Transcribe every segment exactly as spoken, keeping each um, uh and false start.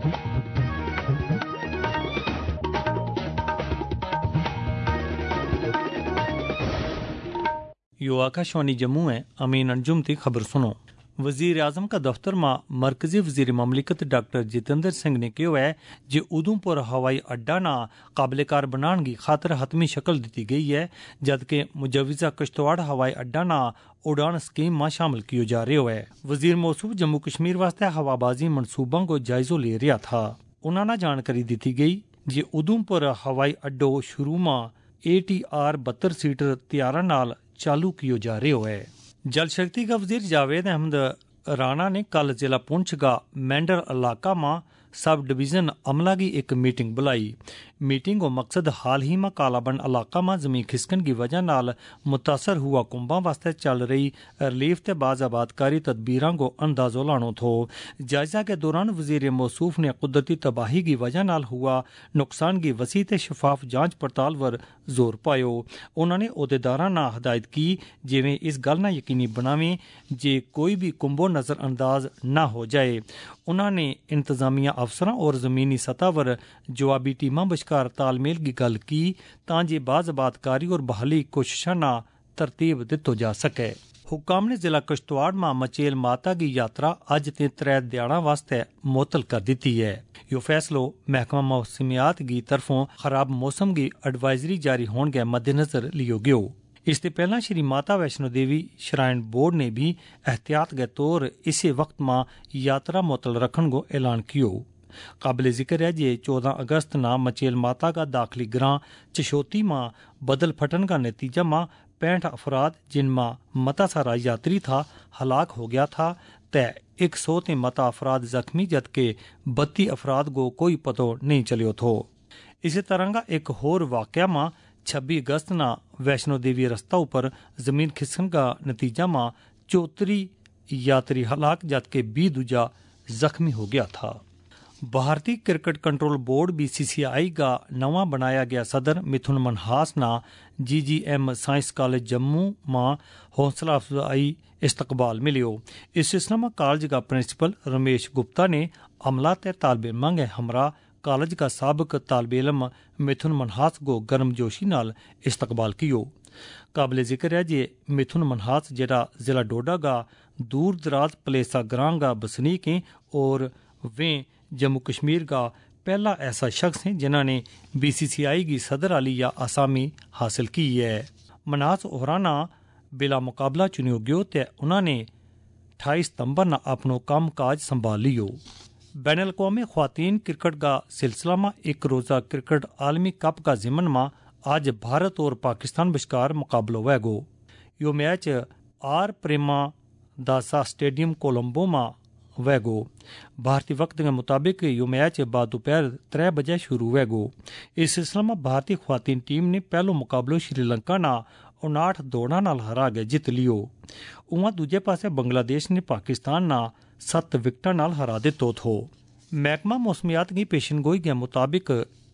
यो आकाशवाणी जम्मू है। अमीन अंजुम की खबर सुनो। वजीर आजम का दफ्तर में मरकजी वजीर ममलिकत डॉक्टर जितेंद्र सिंह ने कहा है कि उधमपुर हवाई अड्डा ना काबिल कार बनाने की खातर हतमी शक्ल दी गई है, जबकि मुजवजा किश्तवाड़ हवाई अड्डा ना उड़ान स्कीम में शामिल किया जा रहा है। वजीर मौसूफ जम्मू कश्मीर वास्ते हवाबाजी मनसूबों को जायजो ले रहा था। उन्होंने जानकारी दी गई कि उधमपुर हवाई अड्डो शुरू में ए टी आर बहत्तर सीटर तैयारा नाल चालू किया जा रहा है। जल शक्ति का वजीर जावेद अहमद राणा ने कल जिला पुंछ का मेंढर इलाका में सब डिवीजन अमला की एक मीटिंग बुलाई। मीटिंग का मकसद हाल ही में कालाबंड इलाका में जमीन खिसकन की वजह नाल मुतासर हुआ कुंभा वास्ते चल रही रिलीफ ते बाजाबादकारी तदबीरों को अंदाजो लानो थो। जायजा के दौरान वजीर मौसूफ ने कुदरती तबाही की वजह नाल हुआ नुकसान की वसी ते शफाफ जांच पड़ताल पर जोर पायो। उन्होंने अहदेदारां नाल हदायत की जिवें इस गल ना यकीनी बनावें जे कोई भी कुंभो नज़रअंदाज न हो जाए। उन्होंने इंतजामिया अफसरों और जमीनी सतह पर जवाबी टीमां बश्कार तालमेल की गल की तां जे बाज़ाबादकारी और बहाली कोशिशां ना तरतीब दित्तो जा सके। हुकाम ने जिला किश्तवाड़ में मचेल माता की यात्रा अज ते त्रै दिहाड़ा वास्ते मुअत्तल कर दी है। यो फैसलो महकमा मौसमियात की तरफों खराब मौसम की एडवाइजरी जारी होने के मद्देनजर लियो गयो। इससे पहला श्री माता वैष्णो देवी श्राइन बोर्ड ने भी एहतियात के तौर इसी वक्त में यात्रा मुअत्तल रखने को ऐलान कियो। काबिल जिक्र है जे चौदह अगस्त ना मचेल माता का दाखिली ग्रां चशोती में बदल फटन का नतीजा में पैंठ अफराद जिनमें मता सारा यात्री था हलाक हो गया था तय एक सौ ते मता अफराद जख्मी जबकि बत्ती अफराद को कोई पतो नहीं चलियो थो। इसी तरह का एक होर वाकया में छब्बीस अगस्त ना वैष्णो देवी रास्ता ऊपर जमीन खिसकन का नतीजा में चौतरी यात्री हलाक जबकि बी दूजा जख्मी हो गया था। भारतीय cricket control board B C C I का नवा बनाया गया सदर मिथुन मनहास ना G G M science college Jammu में हौसला अफजाई इस्तकबाल मिलियो। इस सिलसिले में कॉलेज का प्रिंसिपल रमेश गुप्ता ने अमला ते तालिब इल्मां के हमरा कॉलेज का साबिक तालिब इल्म मिथुन मनहास को गर्मजोशी नाल इस्तकबाल कियो। काबिल जिक्र है जे मिथुन मनहास जेड़ा जिला डोडा का दूर दराज पलेसा ग्रां का बसनीक है और वे जम्मू कश्मीर का पहला ऐसा शख्स है जिन्होंने बी सी सी आई की सदर आली या आसामी हासिल की है। मनास ओहराना बिला मुकाबला चुनियो गयो ते उन्होंने अठाईस सितंबर न अपनो काम काज संभाल लियो। बैन अल-अक़वामी ख्वातीन क्रिकेट का सिलसिला में एक रोज़ा क्रिकेट आलमी कप का जिमन में आज भारत और पाकिस्तान बश्कार मुकाबलो वैगो। यो मैच आर प्रेमा दासा स्टेडियम कोलंबो में वैगो। भारतीय वक्त के मुताबिक यो मैच बाद दोपहर त्रै बजे शुरू वैगो। इस सिलसिले में भारतीय ख्वातीन टीम ने पहलो मुकाबलो श्रीलंका ना उनाठ दौड़ा नाल हरा के जित लियो। उहाँ दूजे पासे बांग्लादेश ने पाकिस्तान ना सत्त विकटा नाल हरा दितो थो। महकमा मौसमियात की पेशनगोई के मुताबिक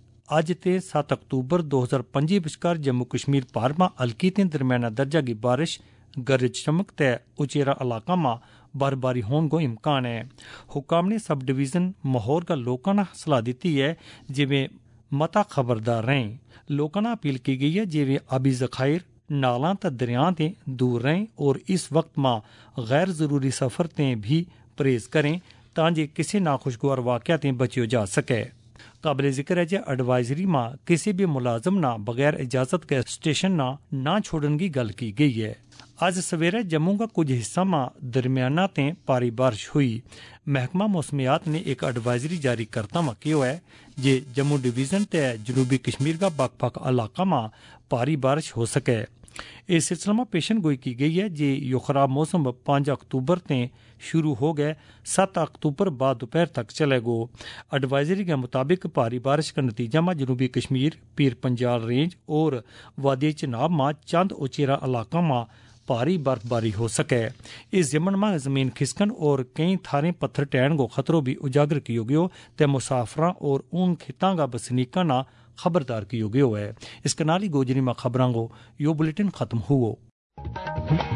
अज ते सत्त अक्तूबर दो हजार पंजी बश्कार जम्मू कश्मीर भर में हल्की ते दरम्याना दर्जा की बारिश गरज चमक ते उचेरा इलाका में बर्फबारी होने को इम्कान है। हुकाम ने सब डिवीजन माहौर का लोगों ने सलाह दी है जिवें मता खबरदार रहें। लोगों ने अपील की गई है जिवें आबी जखायर नालां ते दरियां ते दूर रहें और इस वक्त में गैर जरूरी सफर ते भी परहेज करें तां जे किसी नाखुशगवार वाकया ते बचियो जा सके। काबिल जिक्र है जे एडवाइजरी में किसी भी मुलाजम ना बगैर इजाजत के स्टेशन ना ना छोड़ने की गल की गई है। आज सवेरे जम्मू का कुछ हिस्सा में दरमियाना ते भारी बारिश हुई। महकमा मौसमियात ने एक एडवाइजरी जारी करता में कहा है जे जम्मू डिवीजन ते जनूबी कश्मीर का बक-बक इलाका में भारी बारिश हो सके। इस सिलसिले में पेशन गोई की गई है जे यो खराब मौसम पाँच अक्तूबर ते शुरू हो गए सात अक्तूबर बाद दोपहर तक चलेगो। एडवाइजरी के मुताबिक भारी बारिश का नतीजा में जनूबी कश्मीर पीर पंजाल रेंज और वादी चिनाब में चंद उचेरा इलाका में भारी बर्फबारी हो सके। इस जमन में जमीन खिसकन और कई थारे पत्थर टहन को खतरों भी उजागर कियो गयो ते मुसाफरा और उन खितां का बसनीका ना खबरदार कियो गयो है। इसके नाल ही गोजरी में खबरां को यो बुलेटिन खत्म हुओ।